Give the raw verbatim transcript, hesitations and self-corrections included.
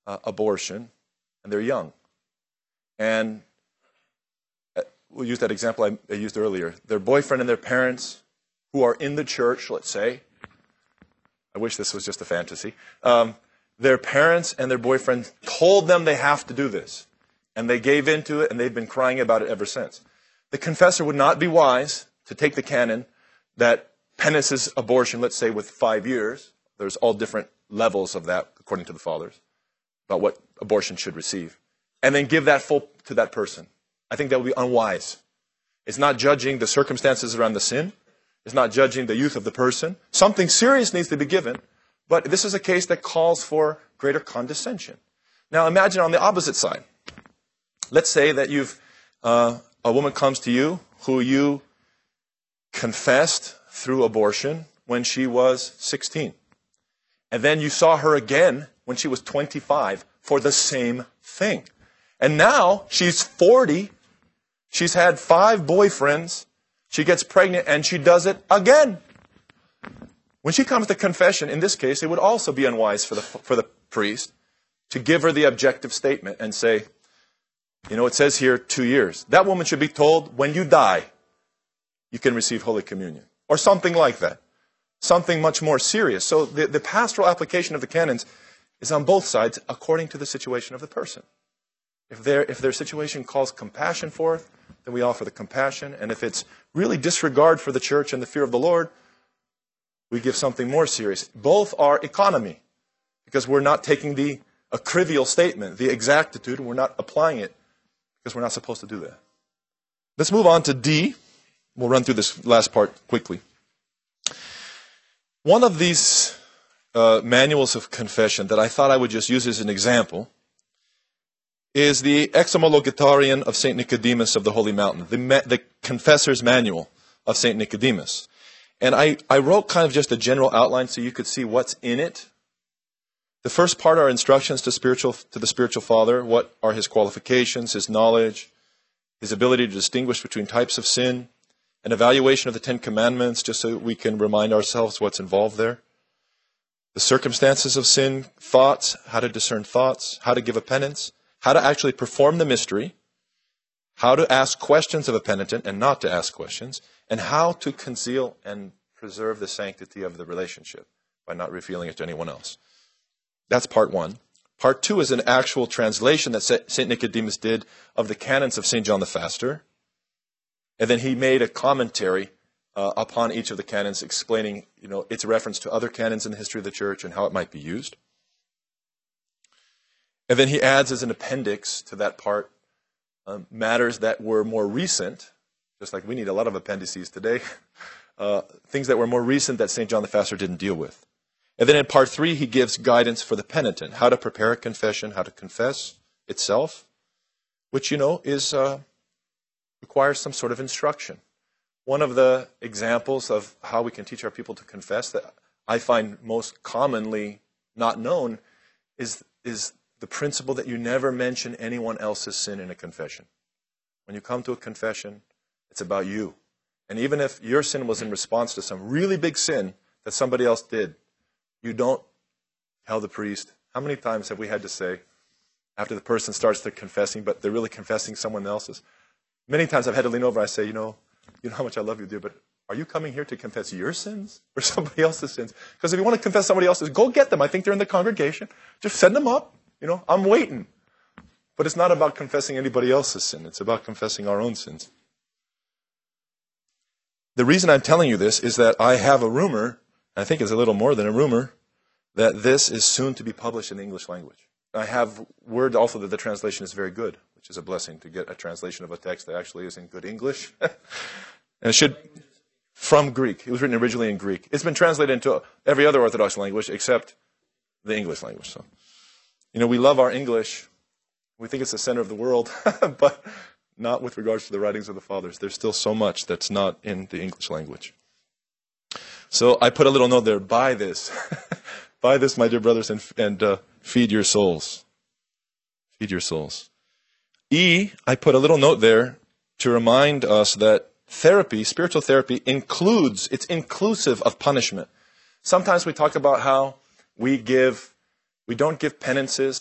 uh, abortion, and they're young. And we'll use that example I, I used earlier. Their boyfriend and their parents, who are in the church, let's say, I wish this was just a fantasy, um, their parents and their boyfriend told them they have to do this. And they gave into it, and they've been crying about it ever since. The confessor would not be wise to take the canon that penances abortion, let's say, with five years. There's all different levels of that, according to the fathers, about what abortion should receive, and then give that full to that person. I think that would be unwise. It's not judging the circumstances around the sin. It's not judging the youth of the person. Something serious needs to be given, but this is a case that calls for greater condescension. Now imagine on the opposite side. Let's say that you've uh, a woman comes to you who you confessed through abortion when she was sixteen. And then you saw her again when she was twenty-five for the same thing. And now she's forty. She's had five boyfriends. She gets pregnant and she does it again. When she comes to confession, in this case, it would also be unwise for the, for the priest to give her the objective statement and say, you know, it says here two years. That woman should be told, when you die, you can receive Holy Communion. Or something like that. Something much more serious. So the, the pastoral application of the canons is on both sides according to the situation of the person. If their, if their situation calls compassion forth, then we offer the compassion. And if it's really disregard for the church and the fear of the Lord, we give something more serious. Both are economy, because we're not taking the a trivial statement, the exactitude, and we're not applying it, because we're not supposed to do that. Let's move on to D. We'll run through this last part quickly. One of these uh, manuals of confession that I thought I would just use as an example is the Exhomologatarion of Saint Nicodemus of the Holy Mountain, the, ma- the Confessor's Manual of Saint Nicodemus. And I, I wrote kind of just a general outline so you could see what's in it. The first part are instructions to spiritual to the spiritual father. What are his qualifications, his knowledge, his ability to distinguish between types of sin, an evaluation of the Ten Commandments, just so we can remind ourselves what's involved there. The circumstances of sin, thoughts, how to discern thoughts, how to give a penance, how to actually perform the mystery, how to ask questions of a penitent and not to ask questions, and how to conceal and preserve the sanctity of the relationship by not revealing it to anyone else. That's part one. Part two is an actual translation that Saint Nicodemus did of the canons of Saint John the Faster. And then he made a commentary uh, upon each of the canons, explaining, you know, its reference to other canons in the history of the church and how it might be used. And then he adds as an appendix to that part um, matters that were more recent, just like we need a lot of appendices today, uh, things that were more recent that Saint John the Faster didn't deal with. And then in part three, he gives guidance for the penitent, how to prepare a confession, how to confess itself, which, you know, is uh, requires some sort of instruction. One of the examples of how we can teach our people to confess that I find most commonly not known is, is the principle that you never mention anyone else's sin in a confession. When you come to a confession, it's about you. And even if your sin was in response to some really big sin that somebody else did, you don't tell the priest. How many times have we had to say, after the person starts their confessing, but they're really confessing someone else's? Many times I've had to lean over and I say, you know, you know how much I love you, dear, but are you coming here to confess your sins or somebody else's sins? Because if you want to confess somebody else's, go get them. I think they're in the congregation. Just send them up. You know, I'm waiting. But it's not about confessing anybody else's sin. It's about confessing our own sins. The reason I'm telling you this is that I have a rumor, I think it's a little more than a rumor, that this is soon to be published in the English language. I have word also that the translation is very good, which is a blessing to get a translation of a text that actually is in good English. And it should, from Greek. It was written originally in Greek. It's been translated into every other Orthodox language except the English language. So, you know, we love our English. We think it's the center of the world, but not with regards to the writings of the fathers. There's still so much that's not in the English language. So I put a little note there, buy this. Buy this, my dear brothers, and, and uh, feed your souls. Feed your souls. E, I put a little note there to remind us that therapy, spiritual therapy, includes, it's inclusive of punishment. Sometimes we talk about how we give, we don't give penances